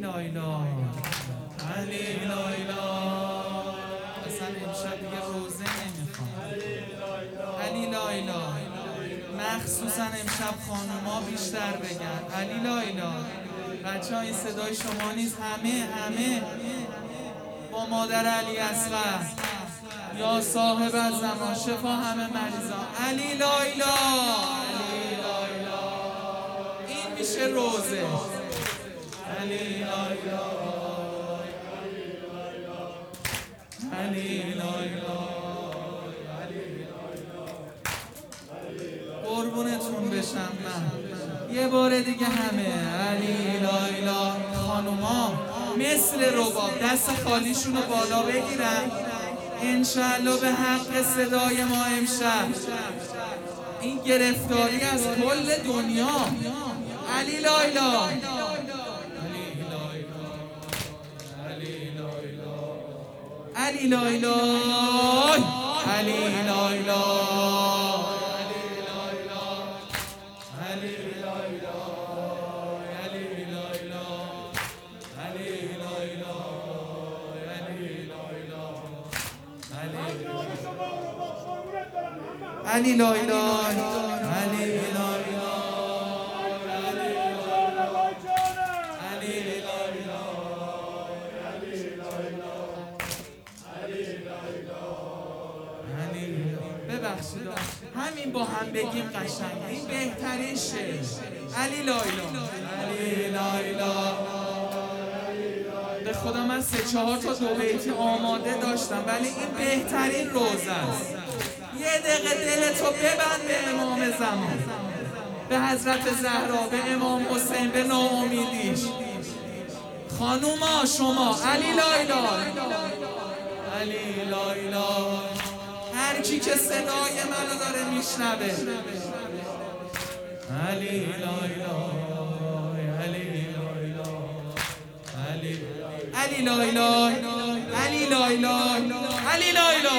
لایلا علی لایلا. اصلا امشب دیگه روزه نمیخوام. علی لایلا، مخصوصا امشب خانوما بیشتر بگن علی لایلا. بچه ها این صدای شما نیست، همه با مادر علی اصغر یا صاحب الزمان شفا همه مریضان علی لایلا. این میشه روزه. علی لایلا علی لایلا قربونتون بشم. من یه بار دیگه همه علی لایلا. خانوما مثل رباب دست خالیشونو بالا بگیرن انشالله به حق صدای ما امشب این گرفتاری از کل دنیا. علی لایلا علی لایلا علی لایلا علی لایلا علی لایلا ببخشید همین با هم بگیم قشنگ این بهترین شعر. علی لایلا علی لایلا. به خدا من 3-4 تا دو بیتی آماده داشتم ولی این بهترین روزه است. یه دقیقه دلتو ببند به امام زمان، به حضرت زهرا، به امام حسین، به ناامیدیش. خانوما شما علی لایلا علی لایلا. هر کی که صدای منو داره میشنوه علی لایلا علی لایلا علی لایلا علی لایلا علی لایلا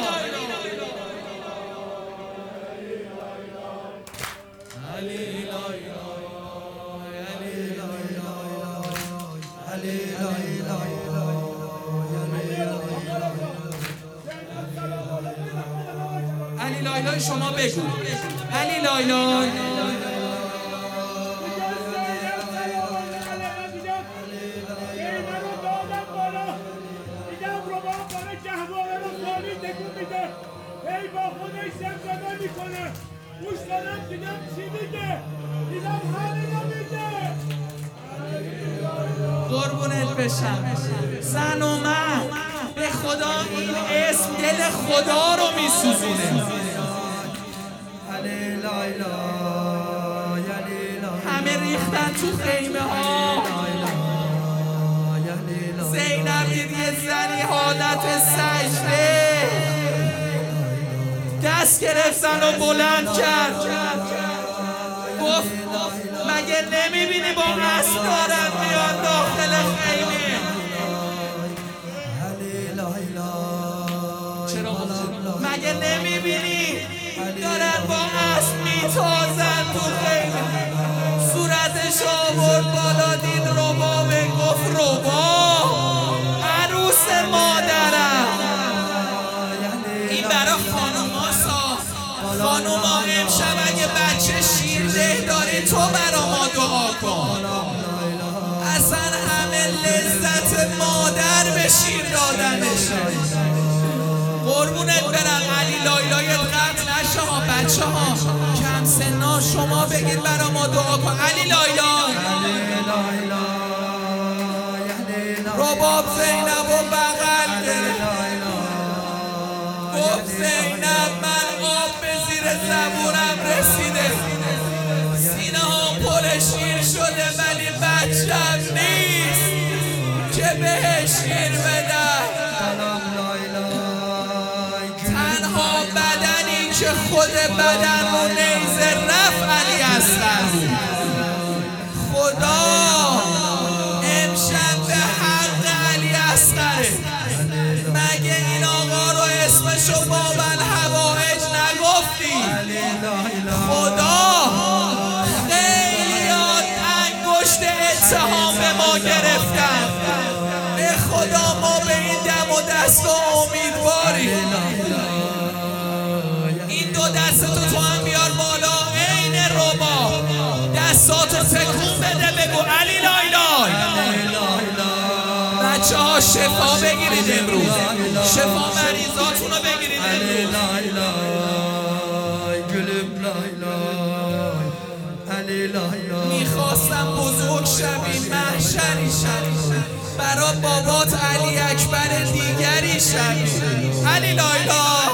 علی لایلا. شما بگو علی لایلا. ای با خودش زمزمه میکنه گوش دارم دیدم چی میگه دیدم همینو میگه. قربونت بشم. زن و مرد به خدا این اسم دل خدا رو میسوزونه. علی لایلا همه ریختن تو خیمه ها. زینب دید یه زنی حالت سجده دست گرفت زن رو بلند کرد گفت مگه نمیبینی با اسب دارن میان داخل خیمه؟ چرا مگه نمیبینی دارن با اسب میتازن تو خیمه؟ صورتش آورد بالا دید رباب، گفت رباب عروس مادرم. این برا خانوماسا. خانوما امشب اگه بچه شیرده داری تو برا ما دعا کن. اصلا همه لذت مادر به شیر دادنش. قربونت برم علی لایلایت قطع نشه ها. بچه ها کم سنا شما بگید برا ما دعا کن. علی لایلا رباب زینب و بغل گفت زینب من آب به زیر زبونم رسیده، سینه ها پر شیر شده ولی بچم نیست که بهش شیر بدم. تنها بدنی که خود بدن رو نیزه رفت علی اصغر. خدا امشب به حق علی اصغره. مگه این آقا رو اسمشو باب الحوائج نگفتی؟ خدا خیلیات انگشت اتهام به ما گرفتن. دست امیدواری. این دو دست تو هم بیار بالا عین ربا، دستاتو تکون بده بگو علی لای لای. بچه ها شفا بگیرید امروز، شفا مریضاتونو بگیرید امروز. میخواستم بزرگ شوی محشری شوی، برا بابات علی اکبر دیگری شوی. علی لای لای.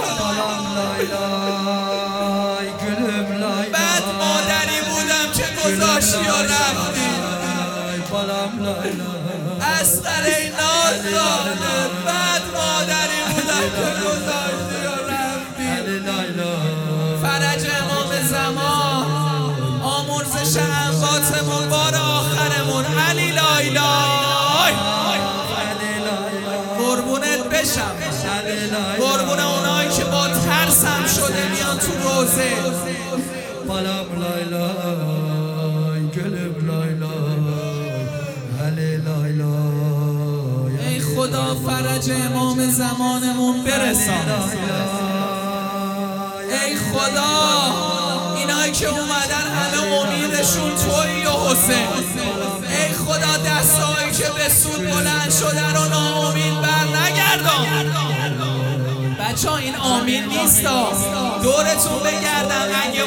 بعد مادری بودم که گذاشتی و رفتی، از در این نازدانه. بعد مادری بودم که گذاشتی و رفتی. فرج امام زمان، آمرزش انباتمون، بار آخرمون. علی لای لای. قربونت بشم، قربون اونایی که با ترسم شده میان تو روزه. ای خدا فرج امام زمانمون برسان. ای خدا اینایی که اومدن همه امیدشون تویی و حسین. ای خدا دستایی که به سود بلند شدن و ناامید بر نگردان. بچه ها این آمین نیستا، دورتون بگردم. اگه